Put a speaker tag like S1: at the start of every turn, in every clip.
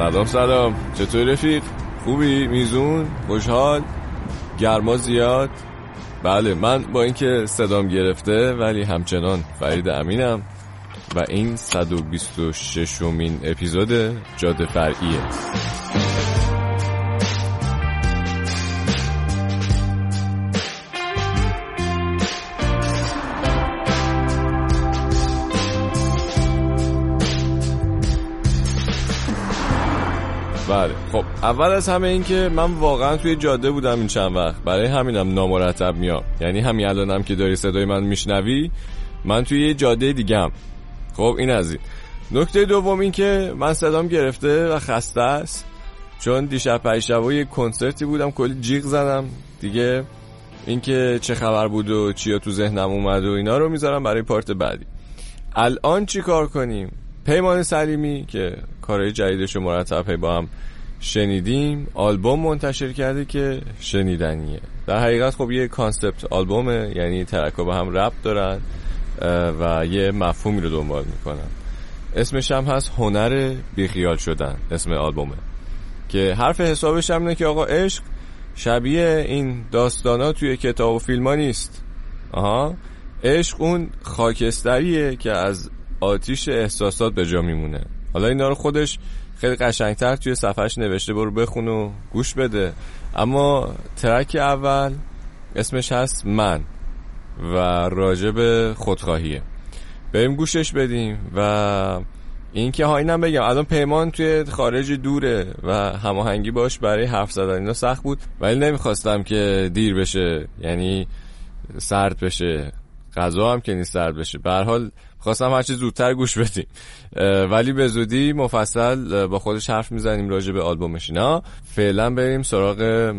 S1: سلام. چطور رفیق؟ خوبی؟ میزون؟ خوشحال؟ گرما زیاد؟ بله، من با اینکه صدام گرفته ولی همچنان فرید امینم و این 126مین اپیزود جاده فرعیه. بله، خب اول از همه این که من واقعا توی جاده بودم این چند وقت، برای همینم نامرتب میام. یعنی همین الانم که داری صدای من میشنوی، من توی یه جاده دیگه‌ام. خب این از این. نکته دوم این که من صدام گرفته و خسته است، چون دیشب پریشب یه کنسرتی بودم، کلی جیغ زدم دیگه. این که چه خبر بود و چیا تو ذهنم اومد و اینا رو میذارم برای پارت بعدی. الان چی کار کنیم؟ پیمان سلیمی که کارهای جدیدشو مرتب با هم شنیدیم، آلبوم منتشر کرده که شنیدنیه. در حقیقت خب یه کانسپت آلبومه، یعنی ترک‌ها با هم ربط دارن و یه مفهومی رو دنبال میکنن. اسمش هم هست هنر بیخیال شدن، اسم آلبومه، که حرف حسابش هم اینه که آقا عشق شبیه این داستانا توی کتاب و فیلم ها نیست. عشق اون خاکستریه که از آتیش احساسات به جا میمونه. حالا اینا رو خودش خیلی قشنگتر توی صفحش نوشته، برو بخون و گوش بده. اما ترک اول اسمش هست من و راجع به خودخواهیه. بریم گوشش بدیم. و این که اینم بگم الان پیمان توی خارج دوره و هماهنگی باش برای حرف زدن اینا سخت بود، ولی نمیخواستم که دیر بشه، یعنی سرد بشه، غذا هم که نیست سرد بشه. به هر حال خواستم هرچی زودتر گوش بدیم، ولی به زودی مفصل با خودش حرف میزنیم راجع به آلبومش. اینا فعلا بریم سراغ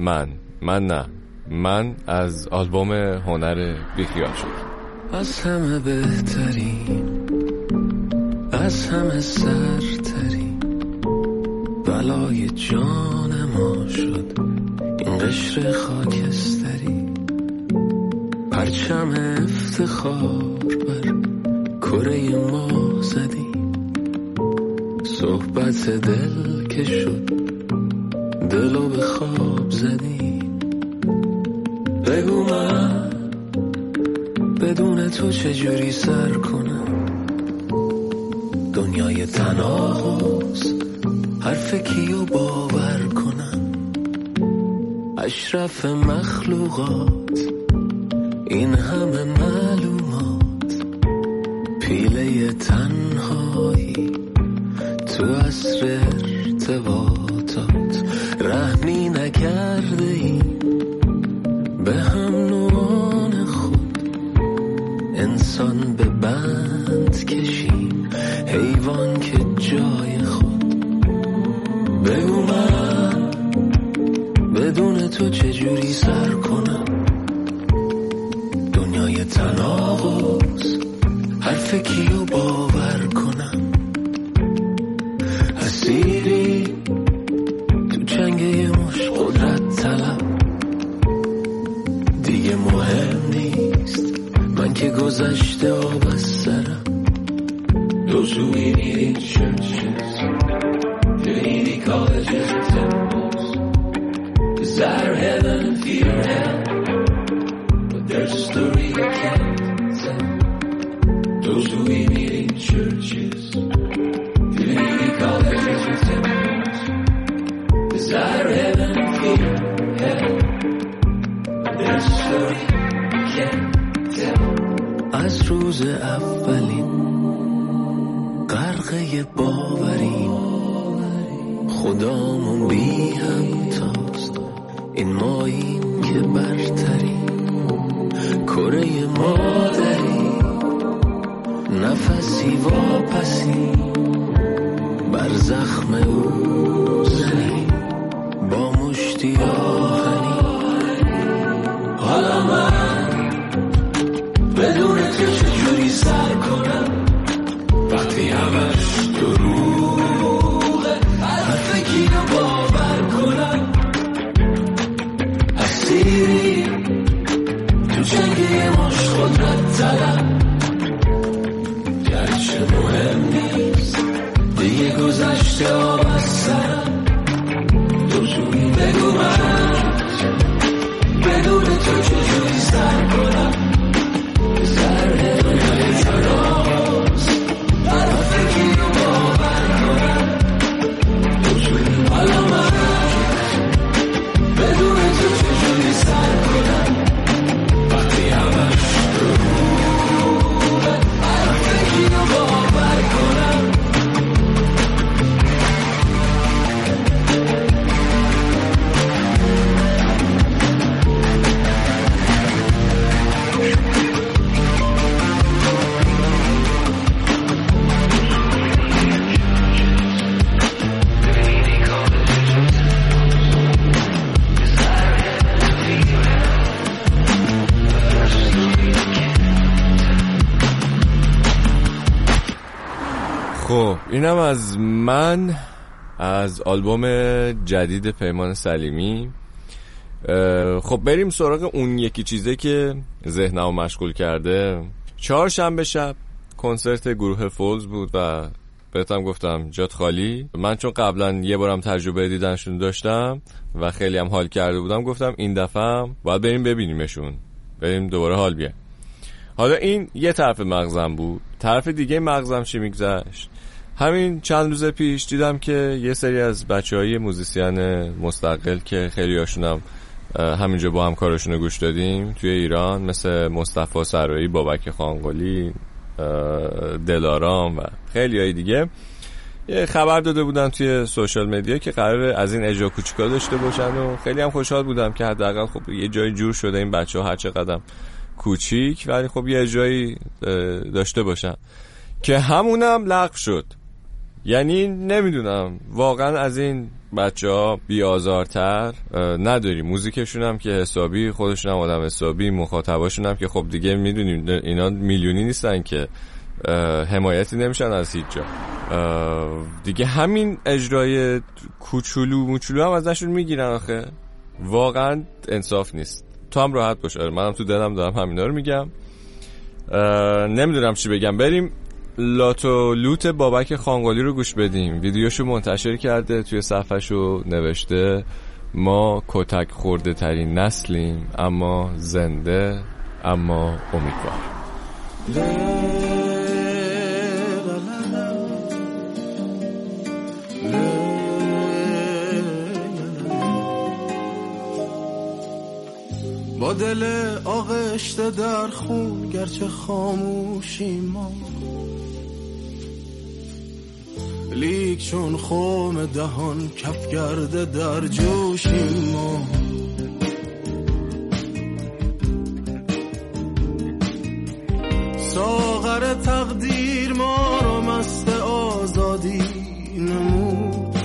S1: من از آلبوم هنر بیخیال شد.
S2: از همه بهترین، از همه سرترین، بلای جان ما شد این قشر خاکستری. پرچم افتخار بر کره ما زدیم، صحبت دل که شد دلو به خواب زدیم. بگو من بدون تو چجوری سر کنم دنیای تناقض، حرف کیو باور کنم. اشرف مخلوقات این همه معلومات، پیله تنهایی تو عصر ارتباطات. رهنی نکرده ایم به هم نوعان خود، انسان به بند کشیم حیوان که جای خود. بگو من بدون تو چجوری سر کنم دنیای تناقض، حرف کیو باور کنم. اسیری تو چنگ یه مش قدرت طلب، دیگه مهم نیست من که گذشته آب از سرم. Those who need in churches, community colleges and temples, desire heaven and fear hell, but there's a story I can't tell. Those who need in churches, community colleges and temples, desire heaven and fear hell, but there's a story I can't tell. از روز اولین غرقه باوریم، خدامون بی همتاست، این ماییم که برتریم. کره مادری نفسی واپسی، بر زخم او زنیم با مشتی آهنی. حالا من بدون تو چجوری سر کنم وقتی همش دروغه، حرف کیو باور کنم. اسیری تو جنگ یه مش قدرت طلب، گرچه مهم نیست دیگه گذشته آب از سرم.
S1: خب اینم از من، از آلبوم جدید پیمان سلیمی. خب بریم سراغ اون یکی چیزه که ذهنمو مشغول کرده. چهارشنبه شب کنسرت گروه فولز بود و بهتم گفتم جات خالی. من چون قبلا یه بارم تجربه دیدنشون داشتم و خیلی هم حال کرده بودم، گفتم این دفعه هم باید بریم ببینیمشون، بریم دوباره حال بیان. حالا این یه طرف مغزم بود. طرف دیگه مغزم چی میگذشت؟ همین چند روز پیش دیدم که یه سری از بچه‌های موزیسین مستقل که خیلی هاشونم همینجا با هم کارشون گوش دادیم توی ایران، مثل مصطفی سرایی، بابک خانقلی، دلارام و خیلی های دیگه، یه خبر داده بودن توی سوشال مدیا که قراره از این اجرا کوچیکا داشته باشن و خیلی هم خوشحال بودم که حداقل خب یه جای جور شده این بچه‌ها هر چقدر کوچیک ولی خب یه اجرایی داشته باشن، که همونم لغو شد. یعنی نمیدونم واقعا از این بچه‌ها بی‌آزارتر نداری. موزیکشون هم که حسابی، خودشون هم آدم حسابی، مخاطباشون هم که خب دیگه میدونیم اینا میلیونی نیستن که حمایتی نمیشن از هیچ جا دیگه. همین اجرای کوچولو موچولو هم ازشون میگیرن. آخه واقعا انصاف نیست. تو هم راحت باش. منم تو دلم دارم همینا رو میگم. نمیدونم چی بگم. بریم لاتو لوت بابک خانقلی رو گوش بدیم. ویدیوشو منتشر کرده، توی صفحه‌شو نوشته ما کتک خورده ترین نسلیم، اما زنده، اما امیدوار.
S2: با دل آغشته در خون گرچه خاموشی ما، لیک چون خم دهان کف کرده در جوشی ما. ساغر تقدیر ما رو مست آزادی نمود،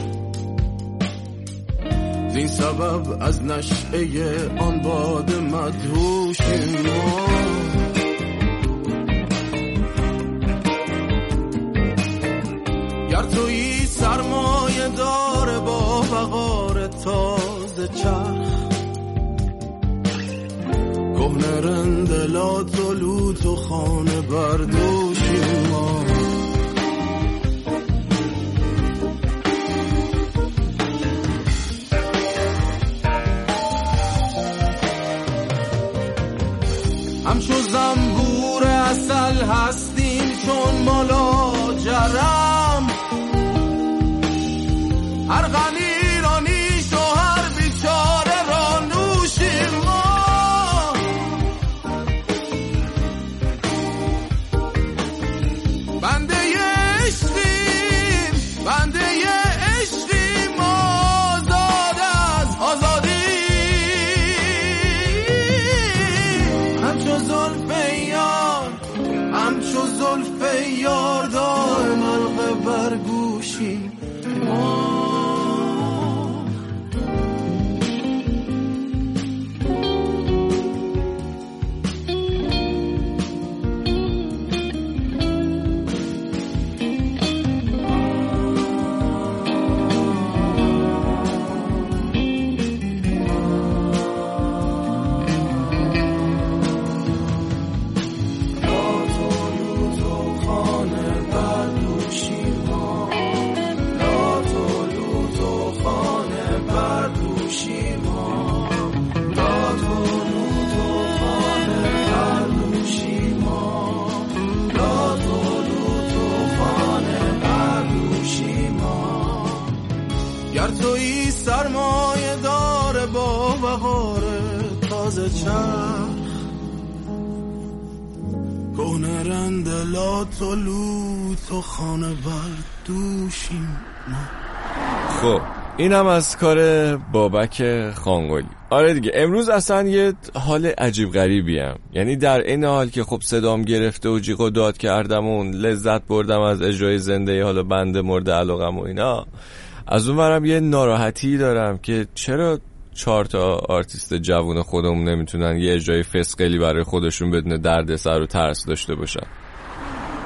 S2: این سبب از نشعه آن باد مدهوشی ما. گر تویی سرمایه داره با وقار تازه چرخ، کهنه رندلات و لوت و خانه بردوشی ما. همچو زنبور عسل هستیم چون مالا جرم، هر غنی را نیش و هر بیچاره را نوشیم ما. بنده عشقیم، بنده عشقیم، آزاد از آزادی. همچو زلف یار دائم حلقه بر گوشی ما. گر تویی سرمایه داره با وقار تازه چرخ، کهنه رندلات و لوت و خانه بردوشیم ما.
S1: خب اینم از کار بابک خانقلی. آره دیگه امروز اصلا یه حال عجیب غریبیم. یعنی در این حال که خب صدام گرفته و جیغ و داد کردم و لذت بردم از اجرای زنده حالا بنده مورد علاقم و اینا، از اون ورم یه ناراحتی دارم که چرا 4 تا آرتیست جوون خودمون نمیتونن یه اجرای فسقلی برای خودشون بدون دردسر و ترس داشته باشن.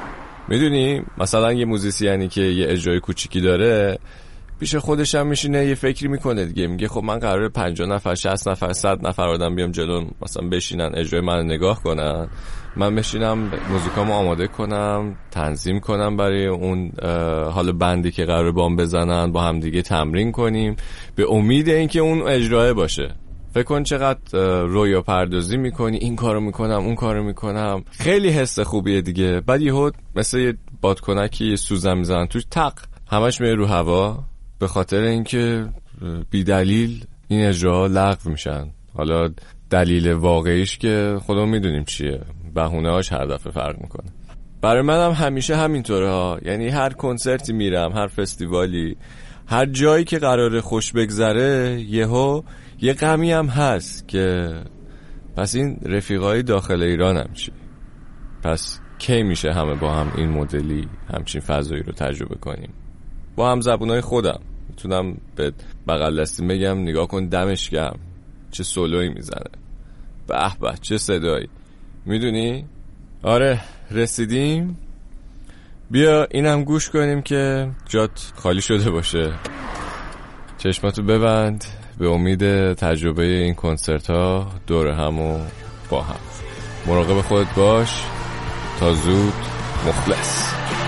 S1: میدونی مثلا یه موزیسیانی که یه اجرای کوچیکی داره پیش خودش هم میشینه یه فکری میکنه دیگه، میگه خب من قراره 50 نفر 60 نفر 100 نفر آدم بیام جلو مثلا بشینن اجرای من نگاه کنن، من بشینم موزیکامو آماده کنم، تنظیم کنم برای اون حالا بندی که قراره بام بزنن، با هم دیگه تمرین کنیم به امید اینکه اون اجرای باشه. فکر کن چقدر رویا پردازی میکنی، این کارو میکنم اون کارو میکنم، خیلی حس خوبیه دیگه. بعد یهو مثل یه بادکنکی یه سوزن میزنن توش، تق همش میره رو هوا به خاطر اینکه بی دلیل این اجراها لغو میشن. حالا دلیل واقعیش که خودمون میدونیم چیه، بهونه‌هاش هر دفعه فرق میکنه. برای منم همیشه همینطوره ها، یعنی هر کنسرتی میرم، هر فستیوالی، هر جایی که قراره خوش بگذره یهو یه غمی هم هست که پس این رفیقای داخل ایران هم چی؟ پس کی میشه همه با هم این مدلی همچین فضایی رو تجربه کنیم با هم زبونای خودم؟ میتونم به بغل دستی بگم نگاه کن دمش گرم چه سولوی میزنه، به به چه صدایی، میدونی؟ آره رسیدیم، بیا اینم گوش کنیم که جات خالی شده باشه. چشماتو ببند، به امید تجربه این کنسرت ها دور هم و با هم. مراقب خودت باش، تا زود، مخلص.